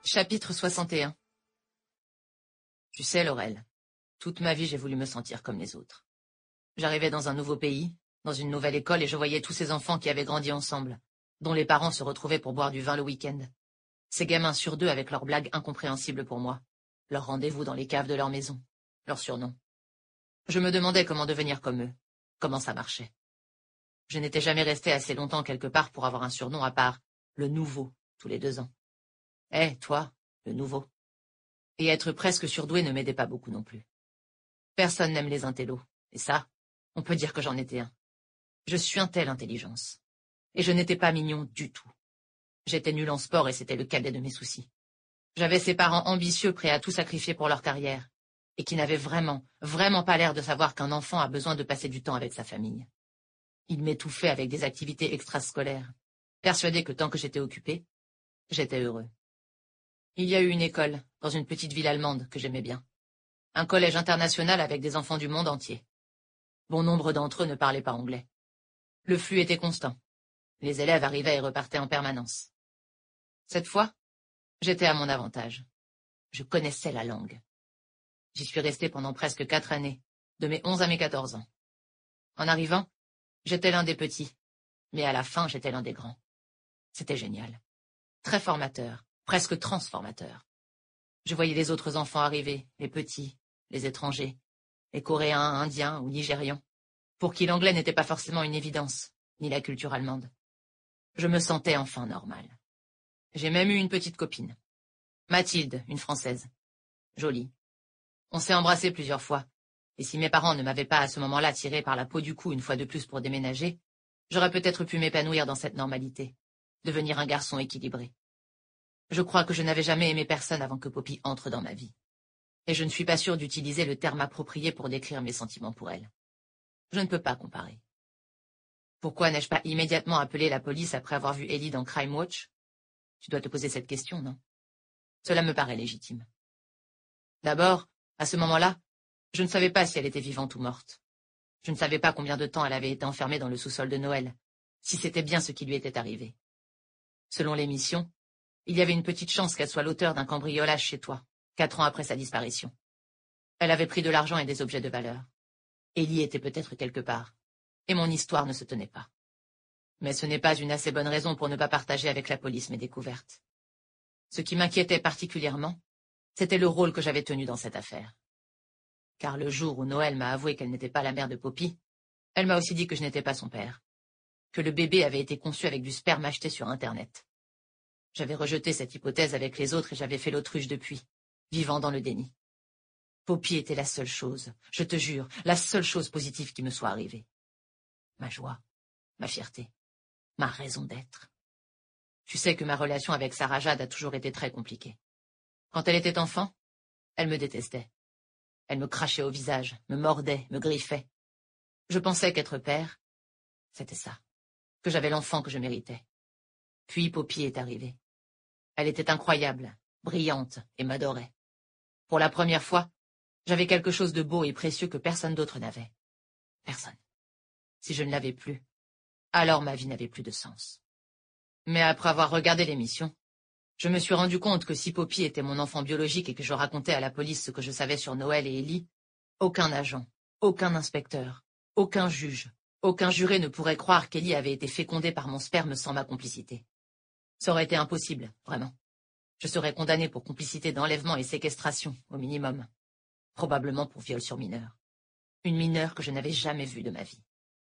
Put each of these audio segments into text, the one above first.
Chapitre 61. Tu sais, Laurel, toute ma vie j'ai voulu me sentir comme les autres. J'arrivais dans un nouveau pays, dans une nouvelle école, et je voyais tous ces enfants qui avaient grandi ensemble, dont les parents se retrouvaient pour boire du vin le week-end. Ces gamins sur deux avec leurs blagues incompréhensibles pour moi, leurs rendez-vous dans les caves de leur maison, leurs surnoms. Je me demandais comment devenir comme eux, comment ça marchait. Je n'étais jamais resté assez longtemps quelque part pour avoir un surnom à part le nouveau tous les 2 ans. Toi, le nouveau. Et être presque surdoué ne m'aidait pas beaucoup non plus. Personne n'aime les intellos, et ça, on peut dire que j'en étais un. Je suintais l'intelligence. Et je n'étais pas mignon du tout. J'étais nul en sport et c'était le cadet de mes soucis. J'avais ces parents ambitieux prêts à tout sacrifier pour leur carrière, et qui n'avaient vraiment, vraiment pas l'air de savoir qu'un enfant a besoin de passer du temps avec sa famille. Ils m'étouffaient avec des activités extrascolaires, persuadés que tant que j'étais occupé, j'étais heureux. Il y a eu une école, dans une petite ville allemande, que j'aimais bien. Un collège international avec des enfants du monde entier. Bon nombre d'entre eux ne parlaient pas anglais. Le flux était constant. Les élèves arrivaient et repartaient en permanence. Cette fois, j'étais à mon avantage. Je connaissais la langue. J'y suis resté pendant presque 4 années, de mes 11 à mes 14 ans. En arrivant, j'étais l'un des petits, mais à la fin, j'étais l'un des grands. C'était génial. Très formateur, presque transformateur. Je voyais les autres enfants arriver, les petits, les étrangers, les Coréens, Indiens ou Nigérians, pour qui l'anglais n'était pas forcément une évidence, ni la culture allemande. Je me sentais enfin normal. J'ai même eu une petite copine. Mathilde, une Française. Jolie. On s'est embrassés plusieurs fois, et si mes parents ne m'avaient pas à ce moment-là tiré par la peau du cou une fois de plus pour déménager, j'aurais peut-être pu m'épanouir dans cette normalité, devenir un garçon équilibré. Je crois que je n'avais jamais aimé personne avant que Poppy entre dans ma vie. Et je ne suis pas sûre d'utiliser le terme approprié pour décrire mes sentiments pour elle. Je ne peux pas comparer. Pourquoi n'ai-je pas immédiatement appelé la police après avoir vu Ellie dans Crime Watch? Tu dois te poser cette question, non? Cela me paraît légitime. D'abord, à ce moment-là, je ne savais pas si elle était vivante ou morte. Je ne savais pas combien de temps elle avait été enfermée dans le sous-sol de Noël, si c'était bien ce qui lui était arrivé. Selon l'émission, il y avait une petite chance qu'elle soit l'auteur d'un cambriolage chez toi, 4 ans après sa disparition. Elle avait pris de l'argent et des objets de valeur. Ellie était peut-être quelque part, et mon histoire ne se tenait pas. Mais ce n'est pas une assez bonne raison pour ne pas partager avec la police mes découvertes. Ce qui m'inquiétait particulièrement, c'était le rôle que j'avais tenu dans cette affaire. Car le jour où Noël m'a avoué qu'elle n'était pas la mère de Poppy, elle m'a aussi dit que je n'étais pas son père, que le bébé avait été conçu avec du sperme acheté sur Internet. J'avais rejeté cette hypothèse avec les autres et j'avais fait l'autruche depuis, vivant dans le déni. Poppy était la seule chose, je te jure, la seule chose positive qui me soit arrivée. Ma joie, ma fierté, ma raison d'être. Tu sais que ma relation avec Sarah Jade a toujours été très compliquée. Quand elle était enfant, elle me détestait. Elle me crachait au visage, me mordait, me griffait. Je pensais qu'être père, c'était ça, que j'avais l'enfant que je méritais. Puis Poppy est arrivée. Elle était incroyable, brillante et m'adorait. Pour la première fois, j'avais quelque chose de beau et précieux que personne d'autre n'avait. Personne. Si je ne l'avais plus, alors ma vie n'avait plus de sens. Mais après avoir regardé l'émission, je me suis rendu compte que si Poppy était mon enfant biologique et que je racontais à la police ce que je savais sur Noël et Ellie, aucun agent, aucun inspecteur, aucun juge, aucun juré ne pourrait croire qu'Ellie avait été fécondée par mon sperme sans ma complicité. Ça aurait été impossible, vraiment. Je serais condamné pour complicité d'enlèvement et séquestration, au minimum. Probablement pour viol sur mineur. Une mineure que je n'avais jamais vue de ma vie.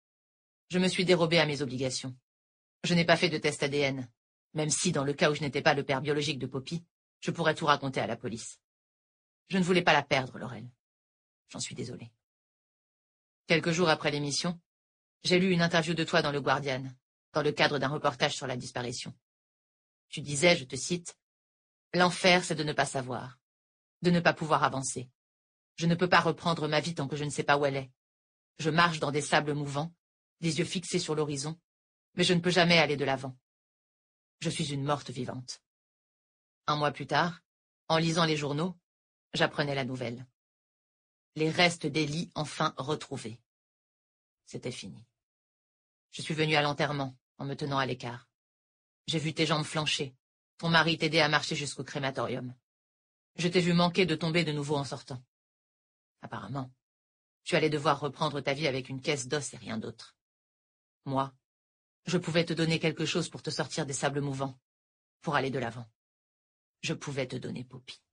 Je me suis dérobé à mes obligations. Je n'ai pas fait de test ADN, même si, dans le cas où je n'étais pas le père biologique de Poppy, je pourrais tout raconter à la police. Je ne voulais pas la perdre, Laurel. J'en suis désolé. Quelques jours après l'émission, j'ai lu une interview de toi dans le Guardian, dans le cadre d'un reportage sur la disparition. Tu disais, je te cite, « L'enfer, c'est de ne pas savoir, de ne pas pouvoir avancer. Je ne peux pas reprendre ma vie tant que je ne sais pas où elle est. Je marche dans des sables mouvants, les yeux fixés sur l'horizon, mais je ne peux jamais aller de l'avant. Je suis une morte vivante. » 1 mois plus tard, en lisant les journaux, j'apprenais la nouvelle. Les restes d'Ellie enfin retrouvés. C'était fini. Je suis venue à l'enterrement, en me tenant à l'écart. J'ai vu tes jambes flancher, Ton mari t'aidait à marcher jusqu'au crématorium. Je t'ai vu manquer de tomber de nouveau en sortant. Apparemment, tu allais devoir reprendre ta vie avec une caisse d'os et rien d'autre. Moi, je pouvais te donner quelque chose pour te sortir des sables mouvants, pour aller de l'avant. Je pouvais te donner Poppy.